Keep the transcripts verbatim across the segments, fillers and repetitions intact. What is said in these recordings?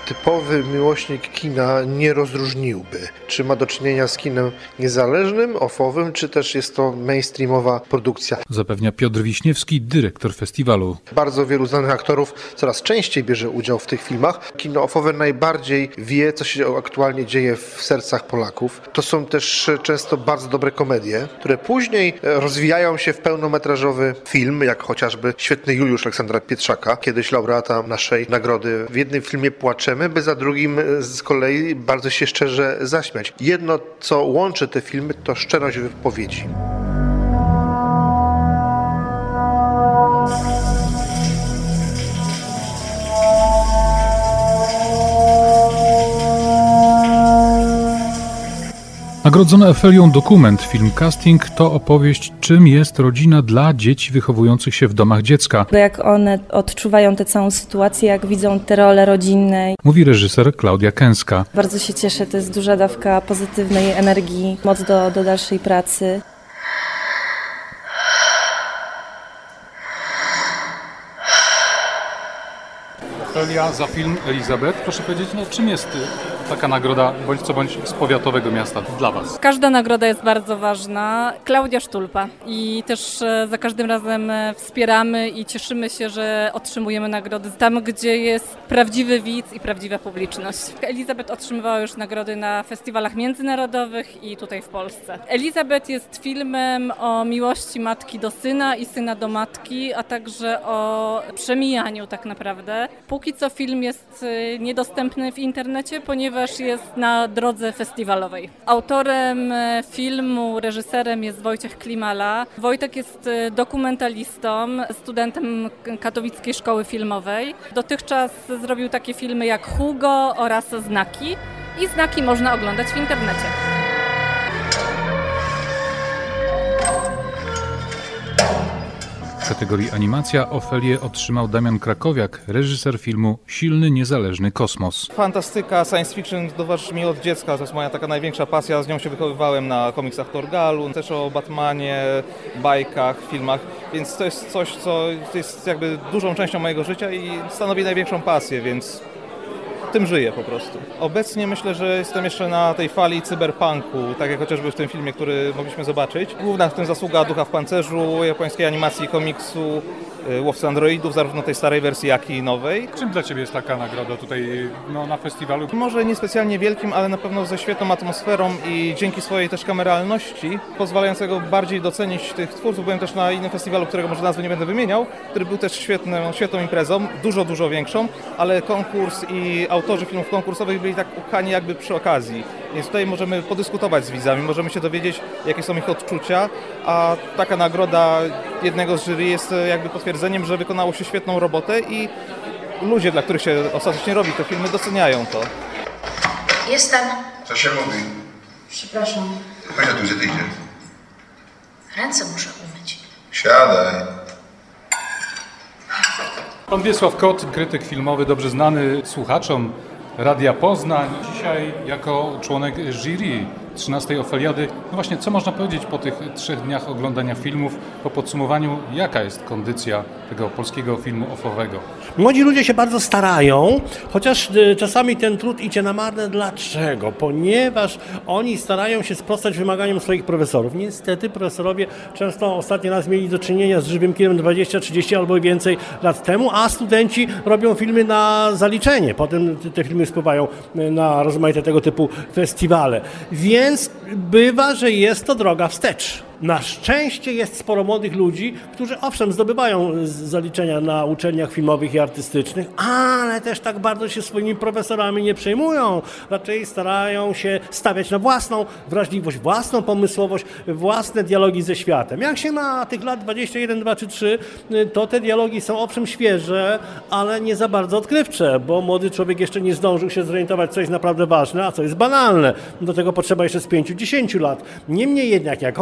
typowy miłośnik kina nie rozróżniłby, czy ma do czynienia z kinem niezależnym, offowym, czy też jest to mainstreamowa produkcja. Zapewnia Piotr Wiśniewski, dyrektor festiwalu. Bardzo wielu znanych aktorów coraz częściej bierze udział w tych filmach. Kino offowe najbardziej wie, co się aktualnie dzieje w sercach Polaków. To są też często bardzo dobre komedie, które później rozwijają się w pełnometrażowy film, jak chociażby świetny Juliusz Aleksandra Pietrzaka, kiedyś laureata naszej nagrody. W jednym filmie płaczemy, by za drugim z kolei bardzo się szczerze zaśmiać. Jedno, co łączy te filmy, to szczerość wypowiedzi. Nagrodzony Ofelią dokument, film Casting to opowieść, czym jest rodzina dla dzieci wychowujących się w domach dziecka. Jak one odczuwają tę całą sytuację, jak widzą te role rodzinne. Mówi reżyser Klaudia Kęska. Bardzo się cieszę, to jest duża dawka pozytywnej energii, moc do, do dalszej pracy. Ofelia za film Elizabeth. Proszę powiedzieć, no, czym jest taka nagroda, bądź co bądź z powiatowego miasta dla Was? Każda nagroda jest bardzo ważna. Klaudia Sztulpa. I też za każdym razem wspieramy i cieszymy się, że otrzymujemy nagrody tam, gdzie jest prawdziwy widz i prawdziwa publiczność. Elizabeth otrzymywała już nagrody na festiwalach międzynarodowych i tutaj w Polsce. Elizabeth jest filmem o miłości matki do syna i syna do matki, a także o przemijaniu tak naprawdę. Póki co film jest niedostępny w internecie, ponieważ jest na drodze festiwalowej. Autorem filmu, reżyserem jest Wojciech Klimala. Wojtek jest dokumentalistą, studentem Katowickiej Szkoły Filmowej. Dotychczas zrobił takie filmy jak Hugo oraz Znaki i Znaki można oglądać w internecie. W kategorii animacja Ofelię otrzymał Damian Krakowiak, reżyser filmu Silny, niezależny kosmos. Fantastyka, science fiction towarzyszy mi od dziecka, to jest moja taka największa pasja, z nią się wychowywałem na komiksach Torgalu, też o Batmanie, bajkach, filmach, więc to jest coś, co jest jakby dużą częścią mojego życia i stanowi największą pasję, więc tym żyję po prostu. Obecnie myślę, że jestem jeszcze na tej fali cyberpunku, tak jak chociażby w tym filmie, który mogliśmy zobaczyć. Główna w tym zasługa Ducha w pancerzu, japońskiej animacji i komiksu, Łowcy Androidów, zarówno tej starej wersji, jak i nowej. Czym dla Ciebie jest taka nagroda tutaj no, na festiwalu? Może niespecjalnie wielkim, ale na pewno ze świetną atmosferą i dzięki swojej też kameralności, pozwalającego bardziej docenić tych twórców. Byłem też na innym festiwalu, którego może nazwy nie będę wymieniał, który był też świetną, świetną imprezą, dużo, dużo większą, ale konkurs i autorzy filmów konkursowych byli tak upchani jakby przy okazji. Więc tutaj możemy podyskutować z widzami, możemy się dowiedzieć, jakie są ich odczucia, a taka nagroda jednego z jury jest jakby potwierdzeniem, że wykonało się świetną robotę i ludzie, dla których się ostatecznie robi te filmy, doceniają to. Jestem. Co się mówi? Przepraszam. Chodź tu, gdzie ty idziesz? Ręce muszę umyć. Siadaj. Pan Wiesław Kot, krytyk filmowy, dobrze znany słuchaczom Radia Poznań. Dzisiaj jako członek jury trzynastej Ofeliady. No właśnie, co można powiedzieć po tych trzech dniach oglądania filmów, po podsumowaniu, jaka jest kondycja tego polskiego filmu offowego? Młodzi ludzie się bardzo starają, chociaż czasami ten trud idzie na marne. Dlaczego? Ponieważ oni starają się sprostać wymaganiom swoich profesorów. Niestety profesorowie często ostatni raz mieli do czynienia z żywym kinem dwadzieścia, trzydzieści albo więcej lat temu, a studenci robią filmy na zaliczenie. Potem te filmy spływają na rozmaite tego typu festiwale. Więc bywa, że jest to droga wstecz. Na szczęście jest sporo młodych ludzi, którzy owszem zdobywają zaliczenia na uczelniach filmowych i artystycznych, ale też tak bardzo się swoimi profesorami nie przejmują. Raczej starają się stawiać na własną wrażliwość, własną pomysłowość, własne dialogi ze światem. Jak się ma tych lat dwadzieścia jeden, dwa czy trzy, to te dialogi są owszem świeże, ale nie za bardzo odkrywcze, bo młody człowiek jeszcze nie zdążył się zorientować, co jest naprawdę ważne, a co jest banalne. Do tego potrzeba jeszcze z pięciu, dziesięciu lat. Niemniej jednak, jak on teraz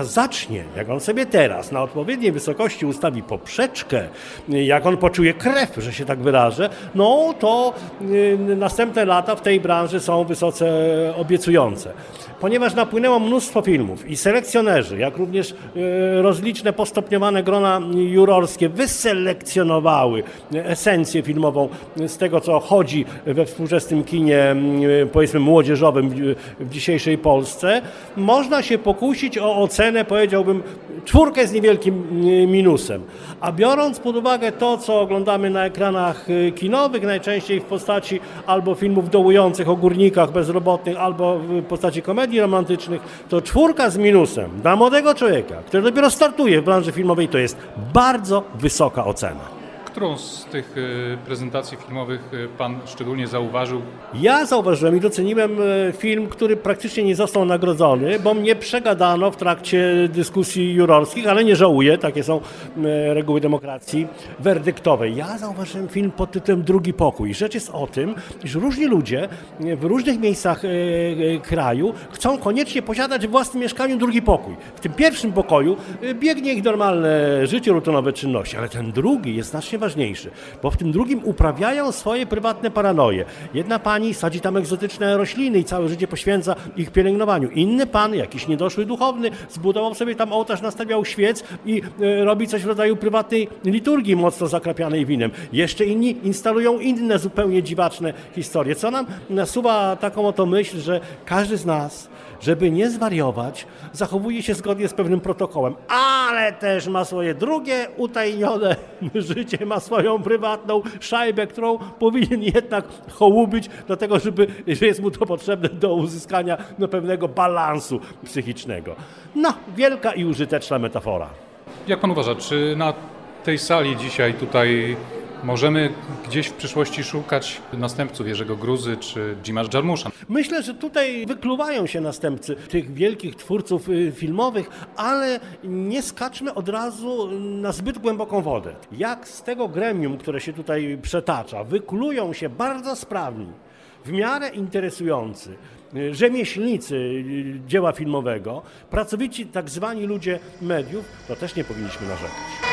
zacznie, jak on sobie teraz na odpowiedniej wysokości ustawi poprzeczkę, jak on poczuje krew, że się tak wyrażę, no to y, następne lata w tej branży są wysoce obiecujące. Ponieważ napłynęło mnóstwo filmów i selekcjonerzy, jak również y, rozliczne postopniowane grona jurorskie wyselekcjonowały esencję filmową z tego, co chodzi we współczesnym kinie, y, powiedzmy młodzieżowym w, w dzisiejszej Polsce, można się pokusić o ocenę, powiedziałbym, czwórkę z niewielkim y, minusem. A biorąc pod uwagę to, co oglądamy na ekranach y, kinowych, najczęściej w postaci albo filmów dołujących o górnikach bezrobotnych, albo w postaci komedii romantycznych, to czwórka z minusem dla młodego człowieka, który dopiero startuje w branży filmowej, to jest bardzo wysoka ocena. Którą z tych y, prezentacji filmowych y, pan szczególnie zauważył? Ja zauważyłem i doceniłem e, film, który praktycznie nie został nagrodzony, bo mnie przegadano w trakcie dyskusji jurorskich, ale nie żałuję, takie są e, reguły demokracji werdyktowej. Ja zauważyłem film pod tytułem Drugi pokój. Rzecz jest o tym, iż różni ludzie w różnych miejscach e, e, kraju chcą koniecznie posiadać w własnym mieszkaniu drugi pokój. W tym pierwszym pokoju e, biegnie ich normalne życie, rutynowe czynności, ale ten drugi jest znacznie ważniejszy, bo w tym drugim uprawiają swoje prywatne paranoje. Jedna pani sadzi tam egzotyczne rośliny i całe życie poświęca ich pielęgnowaniu. Inny pan, jakiś niedoszły duchowny, zbudował sobie tam ołtarz, nastawiał świec i e, robi coś w rodzaju prywatnej liturgii mocno zakrapianej winem. Jeszcze inni instalują inne zupełnie dziwaczne historie, co nam nasuwa taką oto myśl, że każdy z nas, żeby nie zwariować, zachowuje się zgodnie z pewnym protokołem, ale też ma swoje drugie utajnione życie, ma swoją prywatną szajbę, którą powinien jednak hołubić, dlatego żeby, że jest mu to potrzebne do uzyskania no, pewnego balansu psychicznego. No, wielka i użyteczna metafora. Jak pan uważa, czy na tej sali dzisiaj tutaj możemy gdzieś w przyszłości szukać następców Jerzego Gruzy czy Jima Jarmusza? Myślę, że tutaj wykluwają się następcy tych wielkich twórców y, filmowych, ale nie skaczmy od razu na zbyt głęboką wodę. Jak z tego gremium, które się tutaj przetacza, wyklują się bardzo sprawni, w miarę interesujący y, rzemieślnicy y, dzieła filmowego, pracowici tak zwani ludzie mediów, to też nie powinniśmy narzekać.